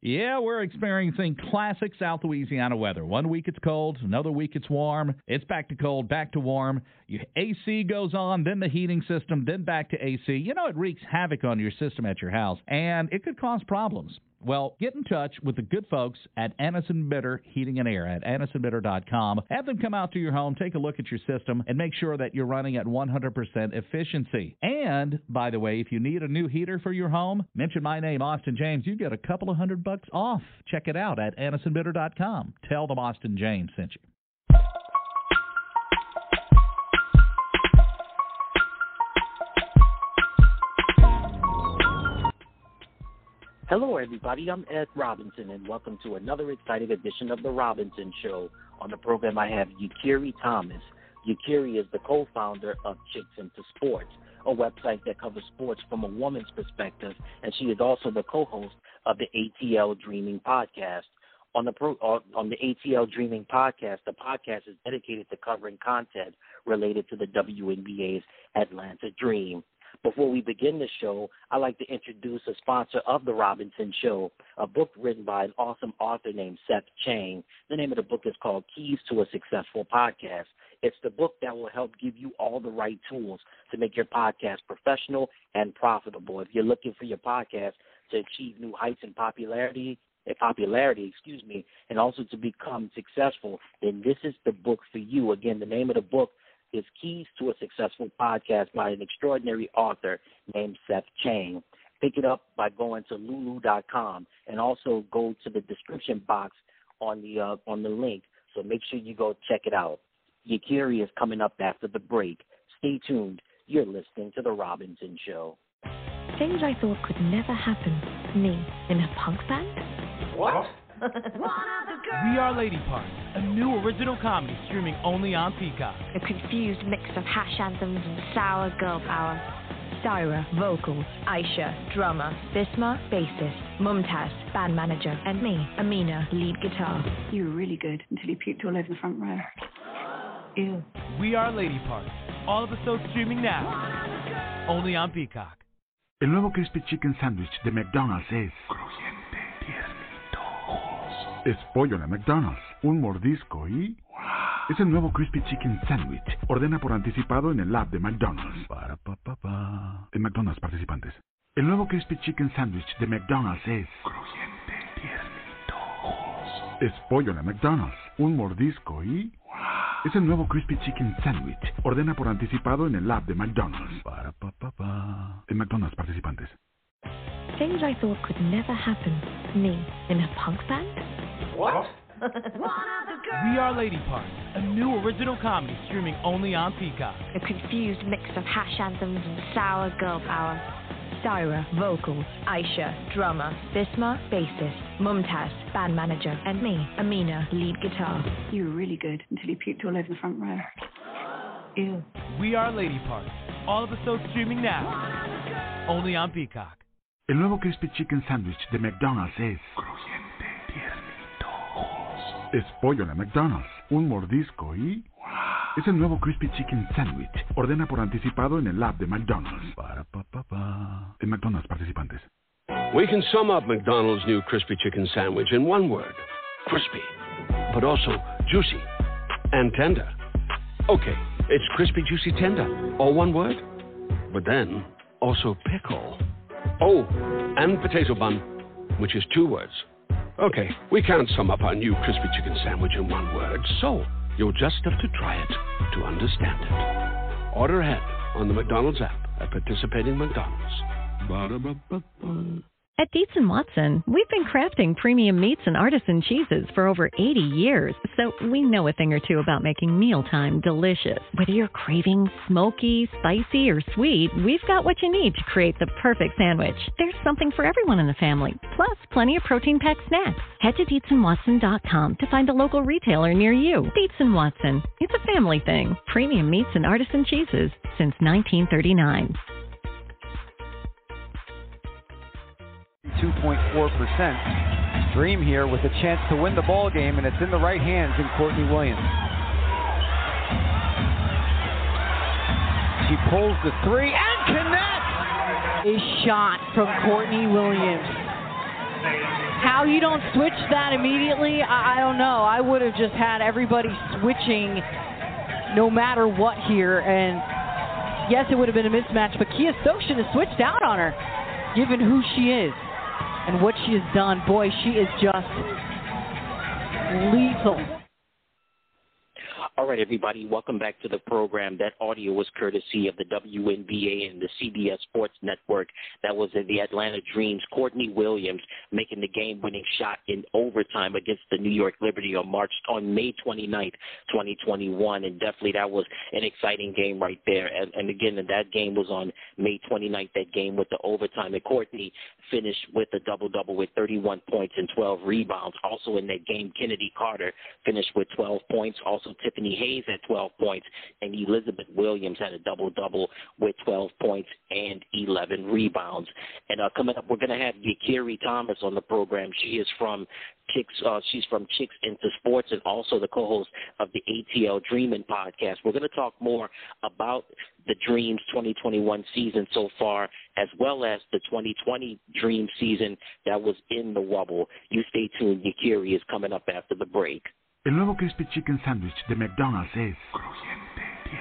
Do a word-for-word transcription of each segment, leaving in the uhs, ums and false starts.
Yeah, we're experiencing classic South Louisiana weather. One week it's cold, another week it's warm. It's back to cold, back to warm. Your A C goes on, then the heating system, then back to A C. You know, it wreaks havoc on your system at your house, and it could cause problems. Well, get in touch with the good folks at Anniston Bitter Heating and Air at anniston bitter dot com. Have them come out to your home, take a look at your system, and make sure that you're running at one hundred percent efficiency. And, by the way, if you need a new heater for your home, mention my name, Austin James. You get a couple of hundred bucks off. Check it out at anniston bitter dot com. Tell them Austin James sent you. Hello, everybody. I'm Ed Robinson, and welcome to another exciting edition of The Robinson Show. On the program, I have Yakiri Thomas. Yakiri is the co-founder of Chicks Into Sports, a website that covers sports from a woman's perspective, and she is also the co-host of the A T L Dreaming podcast. On the pro, on the A T L Dreaming podcast, the podcast is dedicated to covering content related to the W N B A's Atlanta Dream. Before we begin the show, I'd like to introduce a sponsor of The Robinson Show, a book written by an awesome author named Seth Chang. The name of the book is called Keys to a Successful Podcast. It's the book that will help give you all the right tools to make your podcast professional and profitable. If you're looking for your podcast to achieve new heights in popularity, popularity, excuse me, and also to become successful, then this is the book for you. Again, the name of the book is Keys to a Successful Podcast by an extraordinary author named Seth Chang. Pick it up by going to lulu dot com and also go to the description box on the uh, on the link. So make sure you go check it out. Yakiri is coming up after the break. Stay tuned. You're listening to The Robinson Show. Things I thought could never happen. Me in a punk band? What? We Are Lady Parts, a new original comedy streaming only on Peacock. A confused mix of hash anthems and sour girl power. Syra, vocals. Aisha, drummer. Bisma, bassist. Mumtaz, band manager. And me, Amina, lead guitar. You were really good until you puked all over the front row. Ew. We Are Lady Parts. All episodes streaming now. Only on Peacock. El nuevo Crispy Chicken Sandwich de McDonald's es crujiente, tiernito. Es pollo en McDonald's, un mordisco y... ¡Wow! Es el nuevo Crispy Chicken Sandwich. Ordena por anticipado en el app de McDonald's. Para, pa, pa, pa. En McDonald's participantes. El nuevo Crispy Chicken Sandwich de McDonald's es... crujiente, tiernito. Es pollo en McDonald's, un mordisco y... ¡Wow! Es el nuevo Crispy Chicken Sandwich. Ordena por anticipado en el app de McDonald's. Para, pa, pa, pa. En McDonald's participantes. Things I thought could never happen. Me in a punk band? What? We Are Lady Parts, a new original comedy streaming only on Peacock. A confused mix of hash anthems and sour girl power. Syra, vocals. Aisha, drummer. Bisma, bassist. Mumtaz, band manager. And me, Amina, lead guitar. You were really good until you puked all over the front row. Ew. We Are Lady Parts. All episodes streaming now. Only on Peacock. El nuevo Crispy Chicken Sandwich de McDonald's es... crujiente, tiernito. Es pollo en McDonald's, un mordisco y... ¡Wow! Es el nuevo Crispy Chicken Sandwich. Ordena por anticipado en el app de McDonald's. Para, pa, pa, pa. En McDonald's participantes. We can sum up McDonald's new Crispy Chicken Sandwich in one word. Crispy. But also juicy and tender. Okay, it's crispy, juicy, tender. All one word. But then, also pickle. Oh, and potato bun, which is two words. Okay, we can't sum up our new crispy chicken sandwich in one word, so you'll just have to try it to understand it. Order ahead on the McDonald's app at participating McDonald's. Ba-da-ba-ba-ba. At Dietz and Watson, we've been crafting premium meats and artisan cheeses for over eighty years, so we know a thing or two about making mealtime delicious. Whether you're craving smoky, spicy, or sweet, we've got what you need to create the perfect sandwich. There's something for everyone in the family, plus plenty of protein-packed snacks. Head to dietz and watson dot com to find a local retailer near you. Dietz and Watson, it's a family thing. Premium meats and artisan cheeses since nineteen thirty-nine. two point four percent. Dream here with a chance to win the ball game, and it's in the right hands in Courtney Williams. She pulls the three and connects. A shot from Courtney Williams. How you don't switch that immediately, I, I don't know. I would have just had everybody switching no matter what here. And yes, it would have been a mismatch, but Kia Stokes should have switched out on her, given who she is and what she has done. Boy, she is just lethal. All right, everybody, welcome back to the program. That audio was courtesy of the W N B A and the C B S Sports Network. That was in the Atlanta Dreams. Courtney Williams making the game-winning shot in overtime against the New York Liberty on March on May twenty-ninth, twenty twenty-one, and definitely that was an exciting game right there. And, and again, that game was on May twenty-ninth. That game with the overtime, and Courtney finished with a double-double with thirty-one points and twelve rebounds. Also in that game, Kennedy Carter finished with twelve points. Also, Tiffany Hayes had twelve points, and Elizabeth Williams had a double-double with twelve points and eleven rebounds. And uh, coming up, we're going to have Yakiri Thomas on the program. She is from Chicks. Uh, she's from Chicks into Sports and also the co-host of the A T L Dreamin' podcast. We're going to talk more about the Dreams twenty twenty-one season so far, as well as the twenty twenty Dream season that was in the Wubble. You stay tuned. Yakiri is coming up after the break. El nuevo Crispy Chicken Sandwich de McDonald's es crujiente,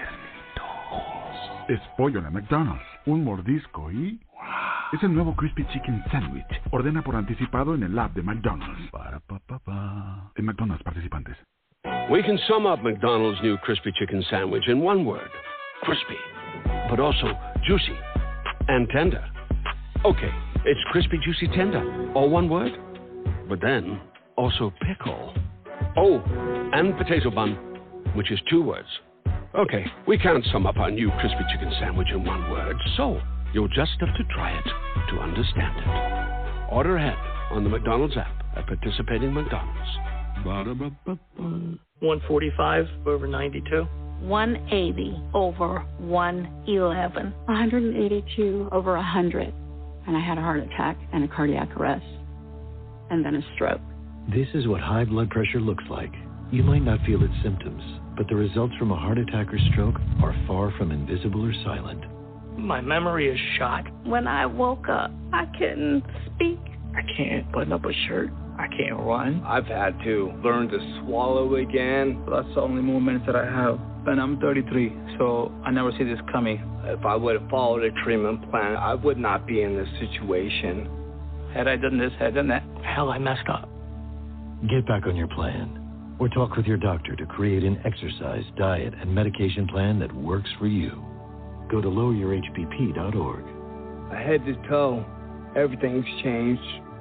tiernito. Es pollo de McDonald's, un mordisco y wow. Es el nuevo Crispy Chicken Sandwich. Ordena por anticipado en el app de McDonald's. Para pa pa pa. En McDonald's participantes. We can sum up McDonald's new Crispy Chicken Sandwich in one word: crispy, but also juicy and tender. Okay, it's crispy, juicy, tender, all one word, but then also pickle. Oh, and potato bun, which is two words. Okay, we can't sum up our new crispy chicken sandwich in one word, so you'll just have to try it to understand it. Order ahead on the McDonald's app at participating McDonald's. Ba-da-ba-ba-ba. one forty-five over ninety-two. one eighty over one eleven. one eighty-two over one hundred. And I had a heart attack and a cardiac arrest. And then a stroke. This is what high blood pressure looks like. You might not feel its symptoms, but the results from a heart attack or stroke are far from invisible or silent. My memory is shot. When I woke up, I couldn't speak. I can't button up a shirt. I can't run. I've had to learn to swallow again. That's the only moments that I have. And I'm thirty-three, so I never see this coming. If I would have followed a treatment plan, I would not be in this situation. Had I done this, had I done that, hell, I messed up. Get back on your plan, or talk with your doctor to create an exercise, diet, and medication plan that works for you. Go to lower your H B P dot org. Head to toe, everything's changed.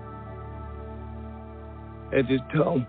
Head to toe.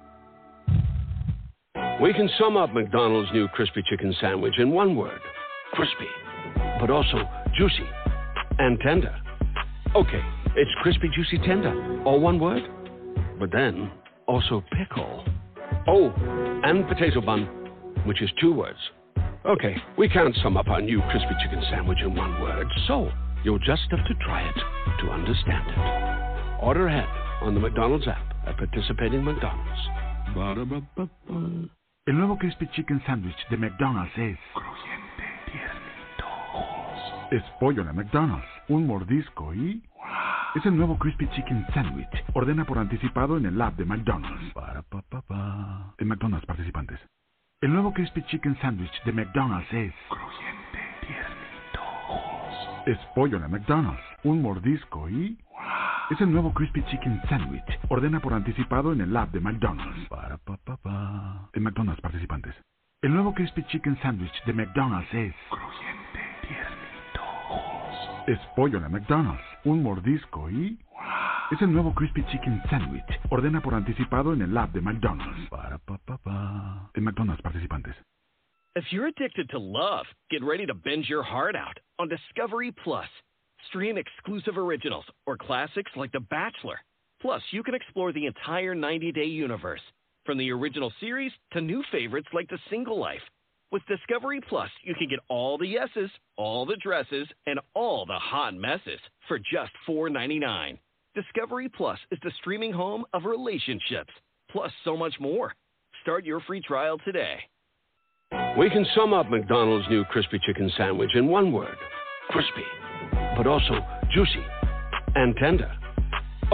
We can sum up McDonald's new Crispy Chicken Sandwich in one word: crispy, but also juicy and tender. Okay, it's crispy, juicy, tender, all one word, but then also pickle. Oh, and potato bun, which is two words. Okay, we can't sum up our new crispy chicken sandwich in one word, so you'll just have to try it to understand it. Order ahead on the McDonald's app at participating McDonald's. Ba-da-ba-ba-ba. El nuevo Crispy Chicken Sandwich de McDonald's es crujiente, tiernito. Es pollo de McDonald's, un mordisco y wow. Es el nuevo Crispy Chicken Sandwich. Ordena por anticipado en el app de McDonald's. Para pa pa pa. En McDonald's participantes. El nuevo Crispy Chicken Sandwich de McDonald's es crujiente, tiernito. Es pollo de McDonald's, un mordisco y wow. Es el nuevo Crispy Chicken Sandwich. Ordena por anticipado en el app de McDonald's. Para pa pa pa. En McDonald's participantes. El nuevo Crispy Chicken Sandwich de McDonald's es crujiente, tiernito. Es pollo de McDonald's, un mordisco y wow. Es el nuevo Crispy Chicken Sandwich. Ordena por anticipado en el app de McDonald's. Para pa pa pa. En McDonald's participantes. If you're addicted to love, get ready to binge your heart out on Discovery Plus. Stream exclusive originals or classics like The Bachelor. Plus, you can explore the entire ninety-day universe, from the original series to new favorites like The Single Life. With Discovery Plus, you can get all the yeses, all the dresses, and all the hot messes for just four ninety-nine. Discovery Plus is the streaming home of relationships, plus so much more. Start your free trial today. We can sum up McDonald's new Crispy Chicken Sandwich in one word: crispy, but also juicy and tender. Okay,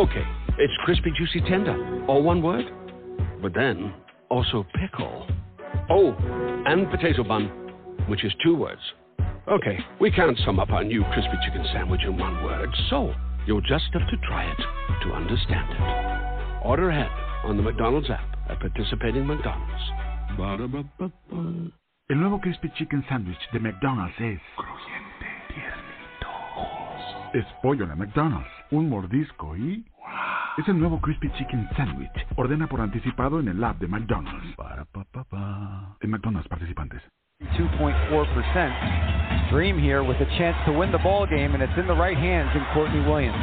it's crispy, juicy, tender, all one word. But then, also pickle. Oh, and potato bun, which is two words. Okay, we can't sum up our new crispy chicken sandwich in one word, so you'll just have to try it to understand it. Order ahead on the McDonald's app at participating McDonald's. Ba-da-ba-ba-ba. El nuevo Crispy Chicken Sandwich de McDonald's es crujiente, tiernito. Es pollo de McDonald's, un mordisco y es el nuevo Crispy Chicken Sandwich. Ordena por anticipado en el app de McDonald's. Para pa pa pa. En McDonald's participantes. two point four percent. Dream here with a chance to win the ball game, and it's in the right hands in Courtney Williams.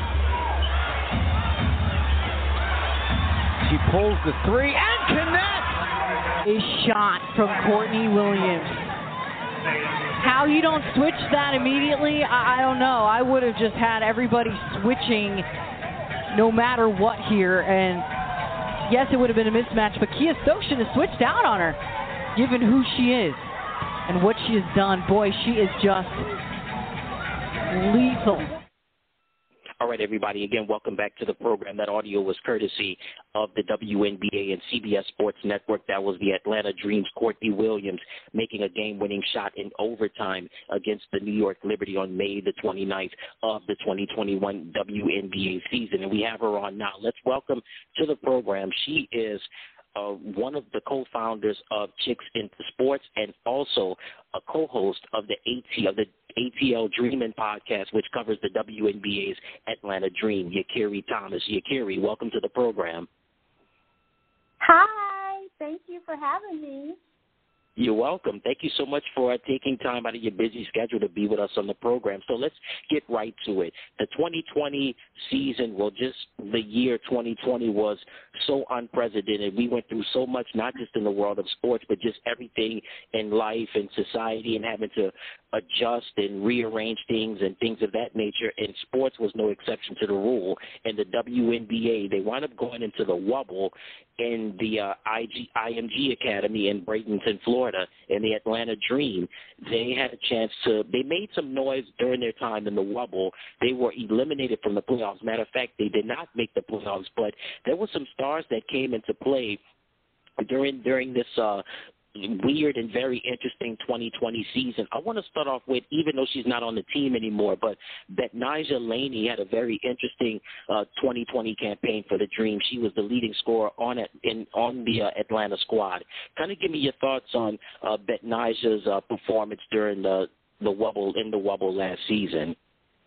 She pulls the three and connects. A shot from Courtney Williams. How you don't switch that immediately, I, I don't know. I would have just had everybody switching no matter what here. And yes, it would have been a mismatch, but Kia Stokes should have switched out on her, given who she is and what she has done. Boy, she is just lethal. All right, everybody, again, welcome back to the program. That audio was courtesy of the W N B A and C B S Sports Network. That was the Atlanta Dream's Courtney Williams making a game-winning shot in overtime against the New York Liberty on May the twenty-ninth of the twenty twenty-one W N B A season. And we have her on now. Let's welcome to the program. She is Uh, one of the co-founders of Chicks into Sports and also a co-host of the A T of the A T L Dreamin' podcast, which covers the W N B A's Atlanta Dream. Yakiri Thomas. Yakiri, welcome to the program. Hi. Thank you for having me. You're welcome. Thank you so much for uh, taking time out of your busy schedule to be with us on the program. So let's get right to it. The twenty twenty season, well, just the year twenty twenty was so unprecedented. We went through so much, not just in the world of sports, but just everything in life and society and having to adjust and rearrange things and things of that nature. And sports was no exception to the rule. And the W N B A, they wound up going into the wobble in the uh, I G, I M G Academy in Bradenton, Florida, in the Atlanta Dream. They had a chance to – they made some noise during their time in the wobble. They were eliminated from the playoffs. Matter of fact, they did not make the playoffs, but there were some stars that came into play during during this uh, weird and very interesting twenty twenty season. I want to start off with, even though she's not on the team anymore, but Betnijah Laney had a very interesting uh, twenty twenty campaign for the Dream. She was the leading scorer on it in on the uh, Atlanta squad. Kind of give me your thoughts on uh, Betnijah's uh, performance during the the wobble in the wobble last season.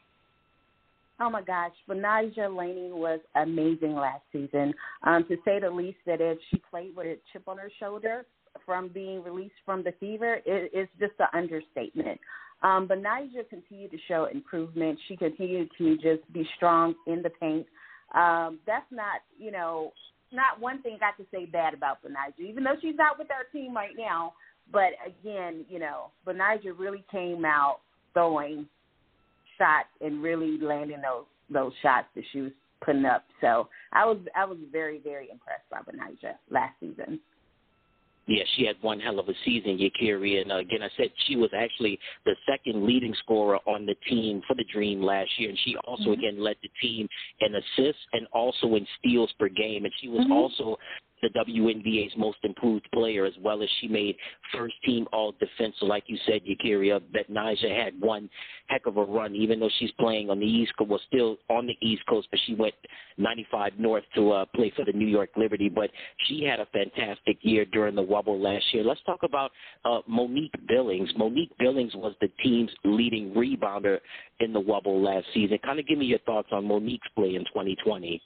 Oh, my gosh. Betnijah Laney was amazing last season. Um, to say the least, that if she played with a chip on her shoulder from being released from the fever, it, it's just an understatement. Um, Betnijah continued to show improvement. She continued to just be strong in the paint. Um, that's not, you know, not one thing I could say bad about Betnijah, even though she's not with our team right now. But, again, you know, Betnijah really came out throwing shots and really landing those those shots that she was putting up. So I was I was very, very impressed by Betnijah last season. Yeah, she had one hell of a season, Yakiri. And uh, again, I said she was actually the second leading scorer on the team for the Dream last year. And she also, mm-hmm. again, led the team in assists and also in steals per game. And she was mm-hmm. also the W N B A's most improved player, as well as she made first-team all-defense. So like you said, Yakiri, uh, Betnijah had one heck of a run, even though she's playing on the East Coast, well, still on the East Coast, but she went ninety-five north to uh, play for the New York Liberty. But she had a fantastic year during the wobble last year. Let's talk about uh, Monique Billings. Monique Billings was the team's leading rebounder in the wobble last season. Kind of give me your thoughts on Monique's play in twenty twenty.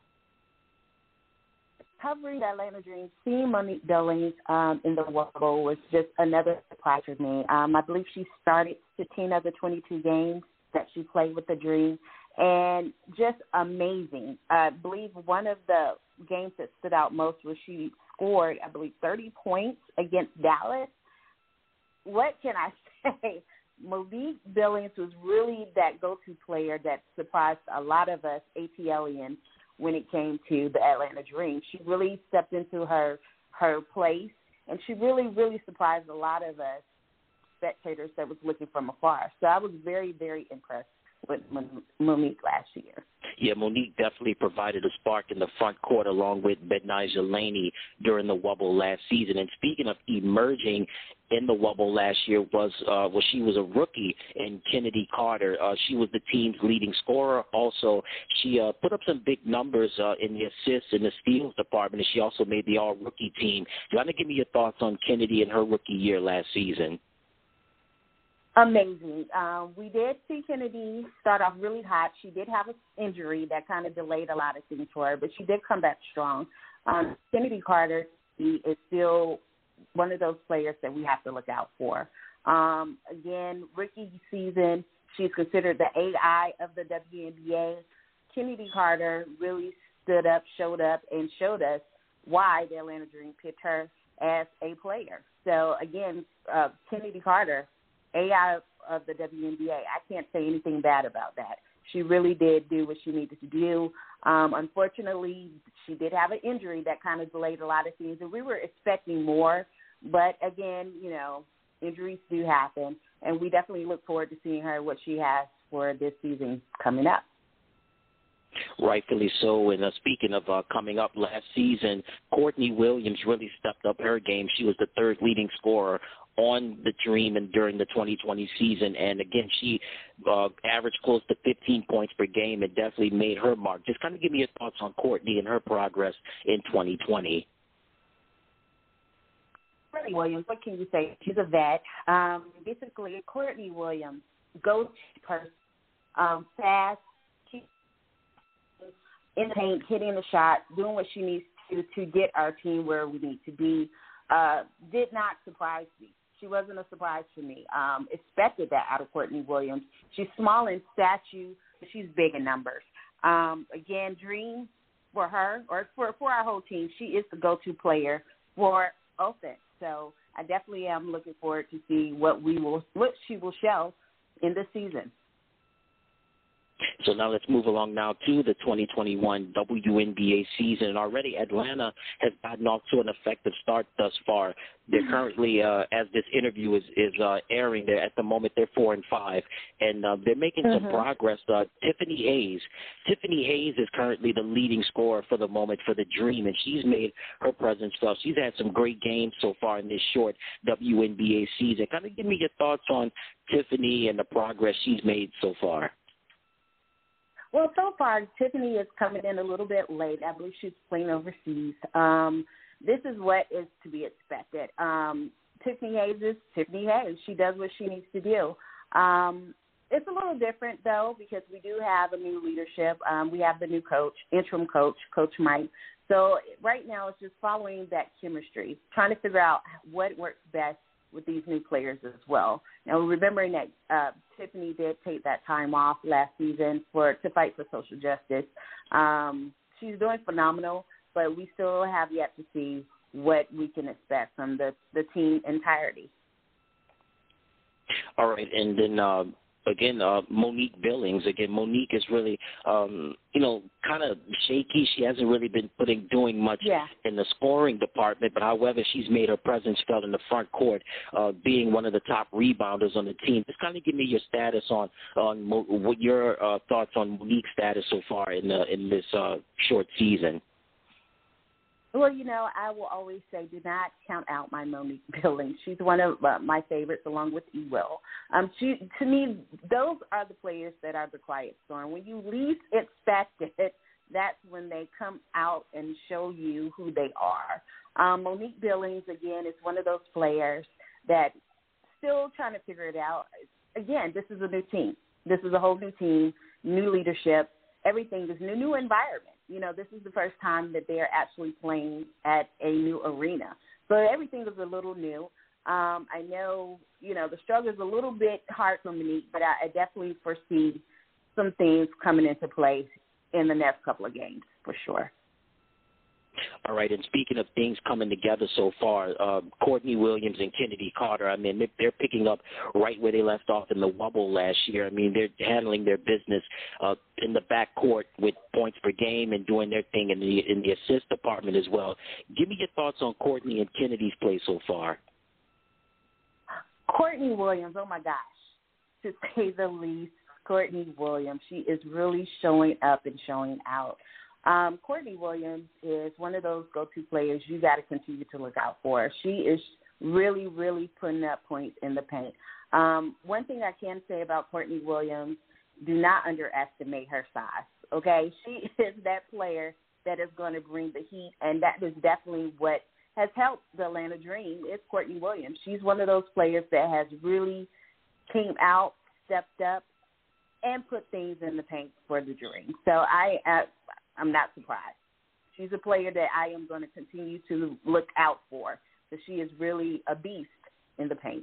Covering the Atlanta Dream, seeing Monique Billings um, in the wobble was just another surprise for me. Um, I believe she started fifteen of the twenty-two games that she played with the Dream, and just amazing. I believe one of the games that stood out most was she scored, I believe, thirty points against Dallas. What can I say? Monique Billings was really that go-to player that surprised a lot of us ATLians when it came to the Atlanta Dream. She really stepped into her her place, and she really, really surprised a lot of us spectators that was looking from afar. So I was very, very impressed with Monique last year. Yeah, Monique definitely provided a spark in the front court along with Betnijah Laney during the Wubble last season. And speaking of emerging in the Wubble last year was uh, well, she was a rookie in Kennedy Carter. Uh, she was the team's leading scorer. Also, she uh, put up some big numbers uh, in the assists and the steals department, and she also made the all-rookie team. Do you want to give me your thoughts on Kennedy and her rookie year last season? Amazing. Um, we did see Kennedy start off really hot. She did have an injury that kind of delayed a lot of things for her, but she did come back strong. Um, Kennedy Carter is still one of those players that we have to look out for. Um, again, rookie season, she's considered the A I of the W N B A. Kennedy Carter really stood up, showed up, and showed us why the Atlanta Dream picked her as a player. So, again, uh, Kennedy Carter, A I of the W N B A. I can't say anything bad about that. She really did do what she needed to do. Um, unfortunately, she did have an injury that kind of delayed a lot of things, and we were expecting more. But, again, you know, injuries do happen, and we definitely look forward to seeing her, what she has for this season coming up. Rightfully so. And uh, speaking of uh, coming up last season, Courtney Williams really stepped up her game. She was the third leading scorer on the Dream and during the twenty twenty season. And, again, she uh, averaged close to fifteen points per game and definitely made her mark. Just kind of give me your thoughts on Courtney and her progress in twenty twenty. Courtney Williams, what can you say? She's a vet. Um, basically, Courtney Williams, go-to person, um, fast, in the paint, hitting the shot, doing what she needs to to get our team where we need to be. Uh, did not surprise me. She wasn't a surprise for me. Um, expected that out of Courtney Williams. She's small in stature, but she's big in numbers. Um, again, Dream for her, or for, for our whole team, she is the go-to player for offense. So I definitely am looking forward to see what we will, what she will show in this season. So now let's move along now to the twenty twenty-one W N B A season. And already Atlanta has gotten off to an effective start thus far. They're currently, uh, as this interview is, is uh, airing, they're at the moment they're four and five, and uh, they're making mm-hmm. some progress. Uh, Tiffany Hayes, Tiffany Hayes is currently the leading scorer for the moment for the Dream, and she's made her presence felt. She's had some great games so far in this short W N B A season. Kind of give me your thoughts on Tiffany and the progress she's made so far. Well, so far, Tiffany is coming in a little bit late. I believe she's playing overseas. Um, this is what is to be expected. Um, Tiffany Hayes is Tiffany Hayes. She does what she needs to do. Um, it's a little different, though, because we do have a new leadership. Um, we have the new coach, interim coach, Coach Mike. So right now it's just following that chemistry, trying to figure out what works best with these new players as well. Now, remembering that uh, Tiffany did take that time off last season for to fight for social justice. Um, she's doing phenomenal, but we still have yet to see what we can expect from the, the team entirety. All right, and then uh, again, uh, Monique Billings. Again, Monique is really, um, you know, kind of shaky. She hasn't really been putting doing much yeah. in the scoring department, but however, she's made her presence felt in the front court, uh, being one of the top rebounders on the team. Just kind of give me your status on on Mo- what your uh, thoughts on Monique's status so far in the, in this uh, short season. Well, you know, I will always say do not count out my Monique Billings. She's one of uh, my favorites along with Ewell. Um, she, to me, those are the players that are the quiet storm. When you least expect it, that's when they come out and show you who they are. Um, Monique Billings, again, is one of those players that still trying to figure it out. Again, this is a new team. This is a whole new team, new leadership. Everything is new, new environment. You know, this is the first time that they're actually playing at a new arena. So everything is a little new. Um, I know, you know, the struggle is a little bit hard for Monique, but I, I definitely foresee some things coming into play in the next couple of games for sure. All right, and speaking of things coming together so far, uh, Courtney Williams and Kennedy Carter, I mean, they're, they're picking up right where they left off in the Wubble last year. I mean, they're handling their business uh, in the backcourt with points per game and doing their thing in the in the assist department as well. Give me your thoughts on Courtney and Kennedy's play so far. Courtney Williams, oh, my gosh, to say the least. Courtney Williams. She is really showing up and showing out. Um, Courtney Williams is one of those go-to players you got to continue to look out for. She is really, really putting up points in the paint. Um, one thing I can say about Courtney Williams, do not underestimate her size, okay? She is that player that is going to bring the heat, and that is definitely what has helped the Atlanta Dream is Courtney Williams. She's one of those players that has really came out, stepped up, and put things in the paint for the Dream. So I, uh, I'm not surprised. She's a player that I am going to continue to look out for, because she is really a beast in the paint.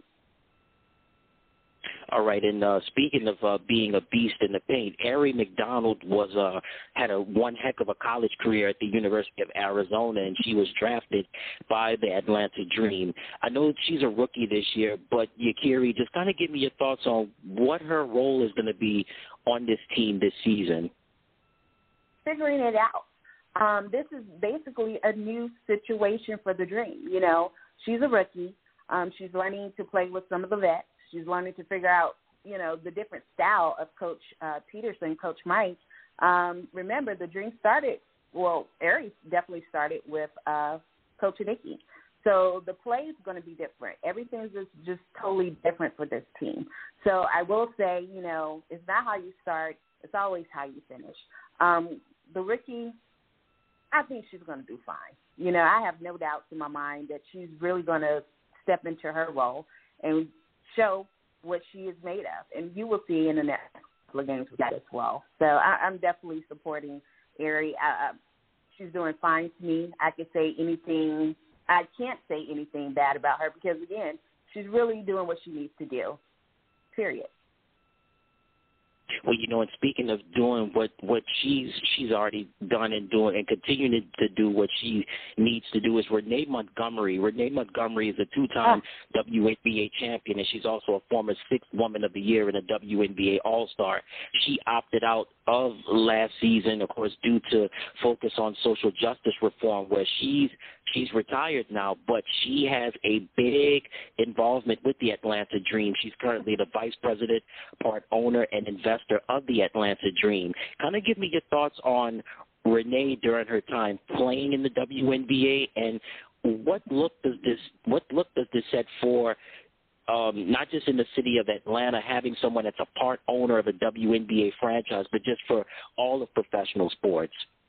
All right, and uh, speaking of uh, being a beast in the paint, Aari McDonald was uh, had a one heck of a college career at the University of Arizona, and she was drafted by the Atlanta Dream. I know she's a rookie this year, but Yakiri, just kind of give me your thoughts on what her role is going to be on this team this season. Figuring it out. Um, this is basically a new situation for the Dream. You know, she's a rookie. Um, she's learning to play with some of the vets. She's learning to figure out, you know, the different style of Coach uh, Peterson, Coach Mike. Um, remember, the Dream started, well, Aries definitely started with uh, Coach Nikki. So the play is going to be different. Everything's just, just totally different for this team. So I will say, you know, it's not how you start. It's always how you finish. Um, the rookie, I think she's going to do fine. You know, I have no doubts in my mind that she's really going to step into her role and show what she is made of. And you will see in the next couple of games with that as well. So I, I'm definitely supporting Aari. I, I, she's doing fine to me. I could say anything. I can't say anything bad about her because, again, she's really doing what she needs to do, period. Well, you know, and speaking of doing what, what she's she's already done and doing and continuing to do what she needs to do is Renee Montgomery. Renee Montgomery is a two-time oh. W N B A champion, and she's also a former Sixth Woman of the Year and a W N B A All-Star. She opted out of last season, of course, due to focus on social justice reform, where she's she's retired now, but she has a big involvement with the Atlanta Dream. She's currently the vice president, part owner, and investor of the Atlanta Dream. Kind of give me your thoughts on Renee during her time playing in the W N B A, and what look does this what look does this set for um, not just in the city of Atlanta, having someone that's a part owner of a W N B A franchise, but just for all of professional sports?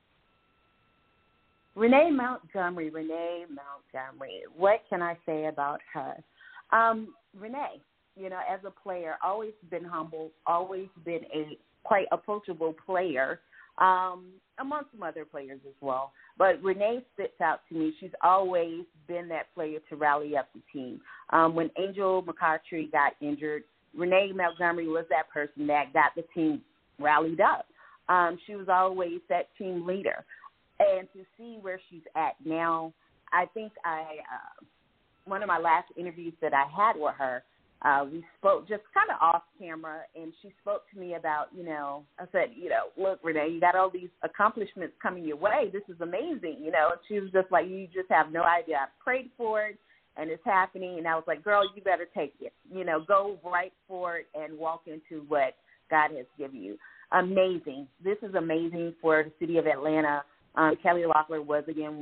Renee Montgomery, Renee Montgomery. What can I say about her? Um, Renee, you know, as a player, always been humble, always been a quite approachable player, um, among some other players as well. But Renee sticks out to me. She's always been that player to rally up the team. Um, when Angel McCoughtry got injured, Renee Montgomery was that person that got the team rallied up. Um, she was always that team leader. And to see where she's at now, I think I uh, one of my last interviews that I had with her, uh, we spoke just kind of off camera, and she spoke to me about, you know, I said, you know, look, Renee, you got all these accomplishments coming your way. This is amazing, you know. And she was just like, you just have no idea. I prayed for it, and it's happening. And I was like, girl, you better take it. You know, go right for it and walk into what God has given you. Amazing. This is amazing for the city of Atlanta. Um, Kelly Loeffler was, again,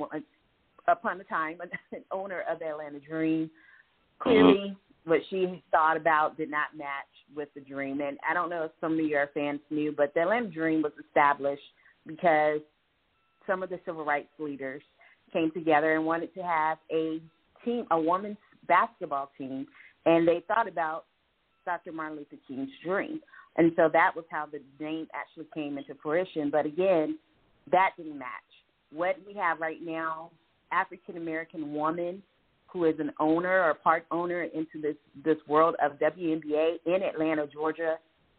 upon the time, an owner of the Atlanta Dream. Clearly, what she thought about did not match with the Dream. And I don't know if some of your fans knew, but the Atlanta Dream was established because some of the civil rights leaders came together and wanted to have a team, a women's basketball team, and they thought about Doctor Martin Luther King's dream. And so that was how the name actually came into fruition. But, again, that didn't match. What we have right now, African-American woman who is an owner or part owner into this, this world of W N B A in Atlanta, Georgia,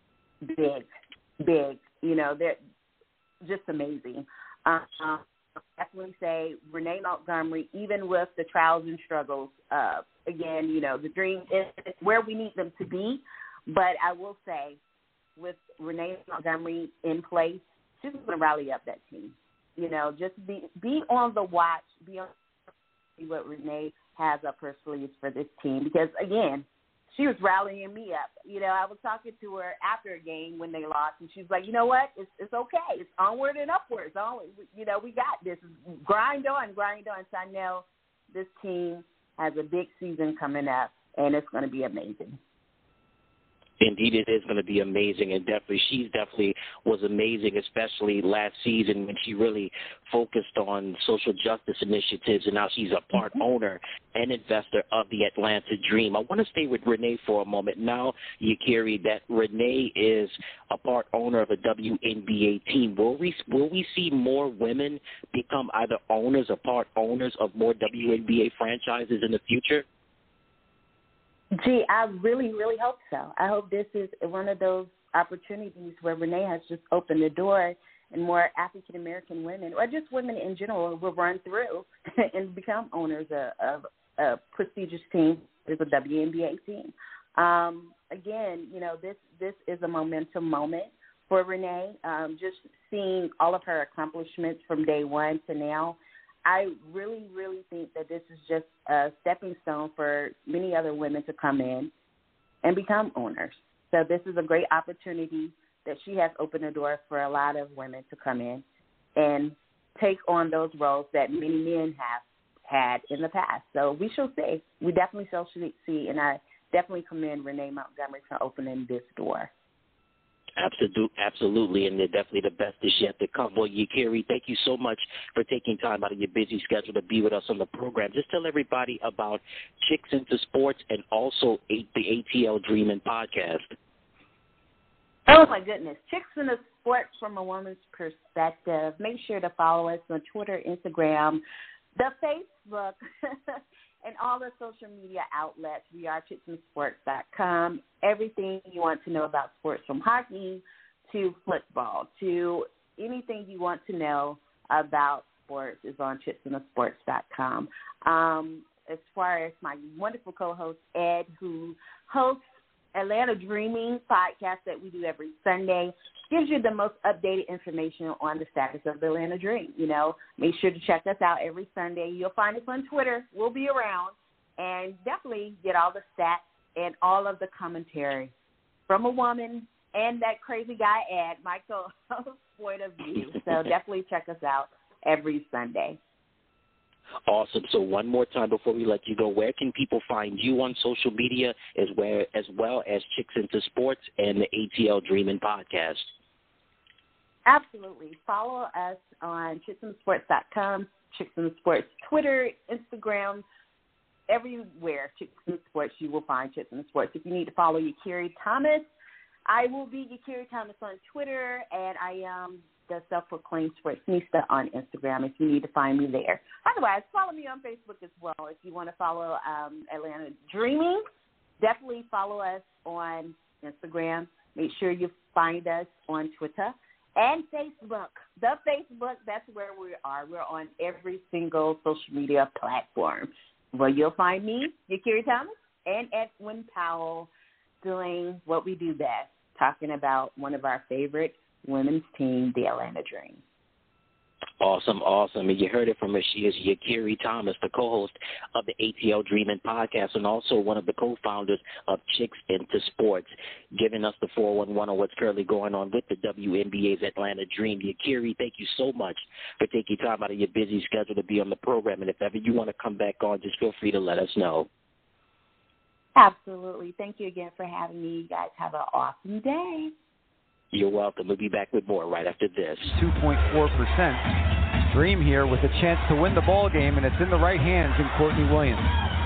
big, big. You know, they're just amazing. Uh, uh, definitely say Renee Montgomery, even with the trials and struggles, uh, again, you know, the Dream is where we need them to be. But I will say, with Renee Montgomery in place, she's going to rally up that team. You know, just be be on the watch, be on see what Renee has up her sleeves for this team. Because, again, she was rallying me up. You know, I was talking to her after a game when they lost, and she was like, you know what? It's it's okay. It's onward and upwards. Only, you know, we got this. Grind on, grind on. So I know this team has a big season coming up, and it's going to be amazing. Indeed, it is going to be amazing, and definitely, she's definitely was amazing, especially last season when she really focused on social justice initiatives, and now she's a part owner and investor of the Atlanta Dream. I want to stay with Renee for a moment now, Yakiri, that Renee is a part owner of a W N B A team. Will we will we see more women become either owners or part owners of more W N B A franchises in the future? Gee, I really, really hope so. I hope this is one of those opportunities where Renee has just opened the door and more African-American women, or just women in general, will run through and become owners of, of a prestigious team, is a W N B A team. Um, again, you know, this, this is a momentum moment for Renee. Um, just seeing all of her accomplishments from day one to now, I really, really think that this is just a stepping stone for many other women to come in and become owners. So this is a great opportunity that she has opened the door for a lot of women to come in and take on those roles that many men have had in the past. So we shall see. We definitely shall see, and I definitely commend Renee Montgomery for opening this door. Absolutely, absolutely, and they're definitely the best is yet to come. Well, Yakiri, thank you so much for taking time out of your busy schedule to be with us on the program. Just tell everybody about Chicks into Sports and also the A T L Dreamin' podcast. Oh, my goodness. Chicks into Sports from a woman's perspective. Make sure to follow us on Twitter, Instagram, the Facebook, and all the social media outlets. We are chicks in sports dot com. Everything you want to know about sports, from hockey to football to anything you want to know about sports, is on chicks in sports dot com. Um, as far as my wonderful co-host, Ed, who hosts Atlanta Dreaming podcast that we do every Sunday, gives you the most updated information on the status of the Atlanta Dream. You know, make sure to check us out every Sunday. You'll find us on Twitter. We'll be around. And definitely get all the stats and all of the commentary from a woman and that crazy guy, Ed, Michael's point of view. So definitely check us out every Sunday. Awesome. So one more time before we let you go, where can people find you on social media as well as, well as Chicks into Sports and the A T L Dreamin' podcast? Absolutely. Follow us on chicks in sports dot com, Chicks in Sports, Twitter, Instagram, everywhere. Chicks in Sports, you will find Chicks in Sports. If you need to follow Yakiri Thomas, I will be Yakiri Thomas on Twitter, and I am the self-proclaimed sportsnista on Instagram if you need to find me there. Otherwise, follow me on Facebook as well. If you want to follow um, Atlanta Dreaming, definitely follow us on Instagram. Make sure you find us on Twitter and Facebook. The Facebook, that's where we are. We're on every single social media platform. Well, you'll find me, Yakiri Thomas, and Edwin Powell doing what we do best, talking about one of our favorite women's team, the Atlanta Dream. Awesome, awesome. And you heard it from her. She is Yakiri Thomas, the co-host of the A T L Dreamin' podcast and also one of the co-founders of Chicks into Sports, giving us the four one one on what's currently going on with the W N B A's Atlanta Dream. Yakiri, thank you so much for taking time out of your busy schedule to be on the program. And if ever you want to come back on, just feel free to let us know. Absolutely. Thank you again for having me. You guys have an awesome day. You're welcome. We'll be back with more right after this. two point four percent. Dream here with a chance to win the ball game, and it's in the right hands in Courtney Williams.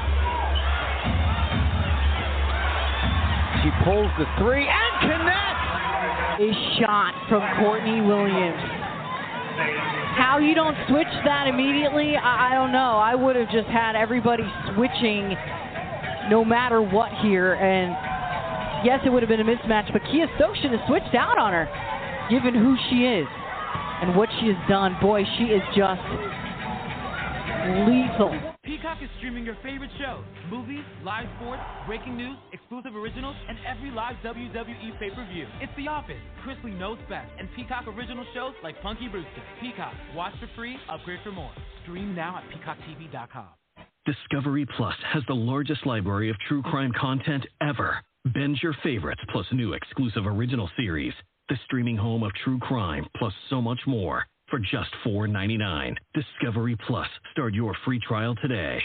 She pulls the three and connects. A shot from Courtney Williams. How you don't switch that immediately, I, I don't know. I would have just had everybody switching no matter what here, and yes, it would have been a mismatch, but Kia Stokes should have switched out on her, given who she is and what she has done. Boy, she is just lethal. Peacock is streaming your favorite shows, movies, live sports, breaking news, exclusive originals, and every live W W E pay-per-view. It's The Office, Chrisley Knows Best, and Peacock original shows like Punky Brewster. Peacock, watch for free, upgrade for more. Stream now at peacock t v dot com. Discovery Plus has the largest library of true crime content ever. Binge your favorites plus new exclusive original series. The streaming home of true crime plus so much more for just four ninety-nine. Discovery Plus. Start your free trial today.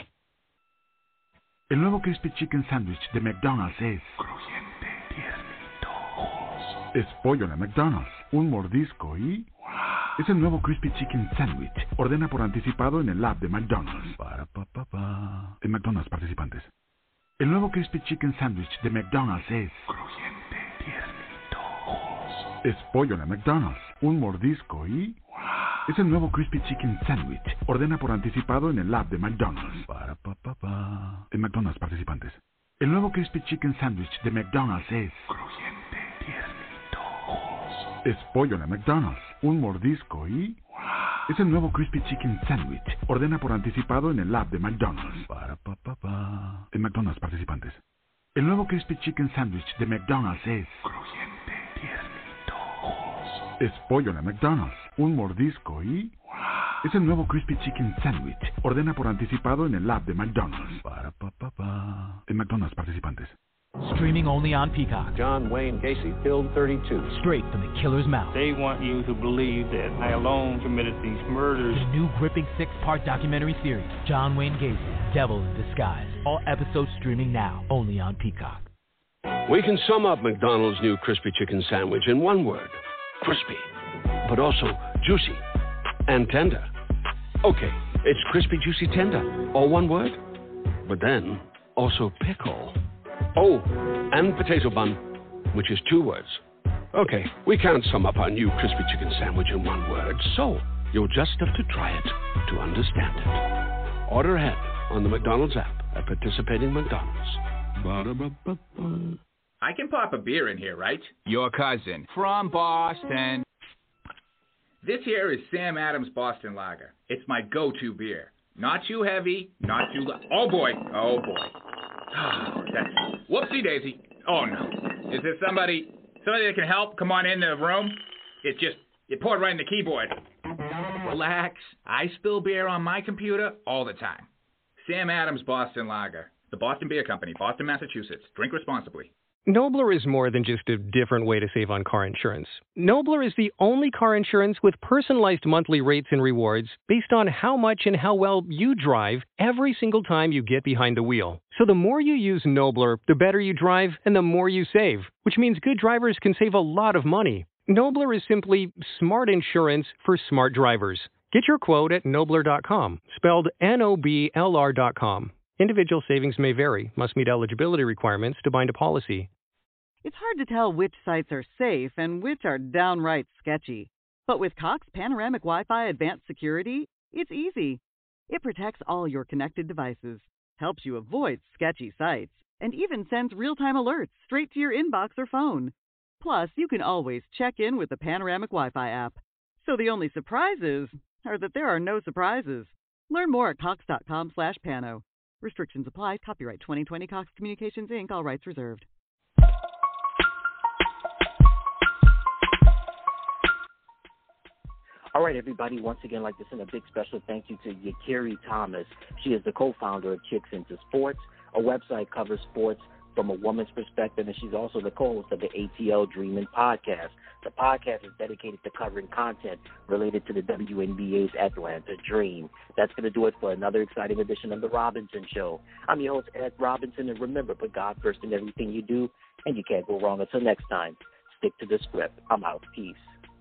El nuevo Crispy Chicken Sandwich de McDonald's es crujiente, tiernito. Es pollo de McDonald's, un mordisco y es el nuevo Crispy Chicken Sandwich. Ordena por anticipado en el app de McDonald's. Para pa pa pa. En McDonald's participantes. El nuevo Crispy Chicken Sandwich de McDonald's es crujiente, tiernito. Es pollo de McDonald's, un mordisco y es el nuevo Crispy Chicken Sandwich. Ordena por anticipado en el app de McDonald's. Para pa pa pa. En McDonald's participantes. El nuevo Crispy Chicken Sandwich de McDonald's es crujiente, tiernito. Es pollo de McDonald's, un mordisco y es el nuevo Crispy Chicken Sandwich. Ordena por anticipado en el app de McDonald's. Para pa pa pa. En McDonald's participantes. El nuevo Crispy Chicken Sandwich de McDonald's es crujiente, tiernito. Es pollo de McDonald's, un mordisco y es el nuevo Crispy Chicken Sandwich. Ordena por anticipado en el app de McDonald's. Para pa pa pa. En McDonald's participantes. Streaming only on Peacock. John Wayne Gacy killed thirty-two. Straight from the killer's mouth. They want you to believe that I alone committed these murders. The new gripping six-part documentary series, John Wayne Gacy, Devil in Disguise. All episodes streaming now, only on Peacock. We can sum up McDonald's new crispy chicken sandwich in one word. Crispy. But also juicy and tender. Okay, it's crispy, juicy, tender. All one word. But then, also pickle. Oh, and potato bun, which is two words. Okay, we can't sum up our new crispy chicken sandwich in one word, so you'll just have to try it to understand it. Order ahead on the McDonald's app at participating McDonald's. Ba-da-ba-ba-ba. I can pop a beer in here, right? Your cousin. From Boston. This here is Sam Adams Boston Lager. It's my go-to beer. Not too heavy, not too light. Oh, boy. Oh, boy. Oh, that's... Whoopsie daisy. Oh, no. Is there somebody somebody that can help? Come on in the room. It just... It poured right in the keyboard. Relax. I spill beer on my computer all the time. Sam Adams Boston Lager. The Boston Beer Company, Boston, Massachusetts. Drink responsibly. Nobler is more than just a different way to save on car insurance. Nobler is the only car insurance with personalized monthly rates and rewards based on how much and how well you drive every single time you get behind the wheel. So the more you use Nobler, the better you drive and the more you save, which means good drivers can save a lot of money. Nobler is simply smart insurance for smart drivers. Get your quote at nobler dot com, spelled N O B L R dot com. Individual savings may vary, must meet eligibility requirements to bind a policy. It's hard to tell which sites are safe and which are downright sketchy. But with Cox Panoramic Wi-Fi Advanced Security, it's easy. It protects all your connected devices, helps you avoid sketchy sites, and even sends real-time alerts straight to your inbox or phone. Plus, you can always check in with the Panoramic Wi-Fi app. So the only surprises are that there are no surprises. Learn more at cox dot com slash pano. Restrictions apply. Copyright twenty twenty Cox Communications, Incorporated. All rights reserved. All right, everybody, once again, I'd like to send a big special thank you to Yakiri Thomas. She is the co-founder of Chicks Into Sports. A website covers sports from a woman's perspective, and she's also the co-host of the A T L Dreamin' podcast. The podcast is dedicated to covering content related to the W N B A's Atlanta Dream. That's going to do it for another exciting edition of The Robinson Show. I'm your host, Ed Robinson, and remember, put God first in everything you do, and you can't go wrong. Until next time, stick to the script. I'm out. Peace.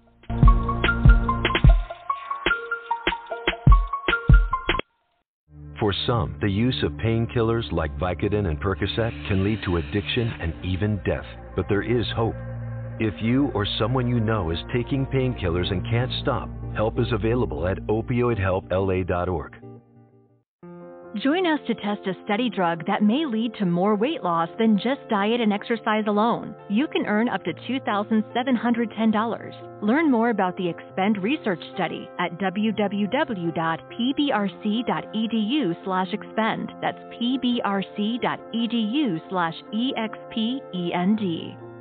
For some, the use of painkillers like Vicodin and Percocet can lead to addiction and even death. But there is hope. If you or someone you know is taking painkillers and can't stop, help is available at opioid help L A dot org. Join us to test a study drug that may lead to more weight loss than just diet and exercise alone. You can earn up to two thousand seven hundred ten dollars. Learn more about the Expend research study at w w w dot p b r c dot e d u slash expend. That's p b r c dot e d u slash E X P E N D.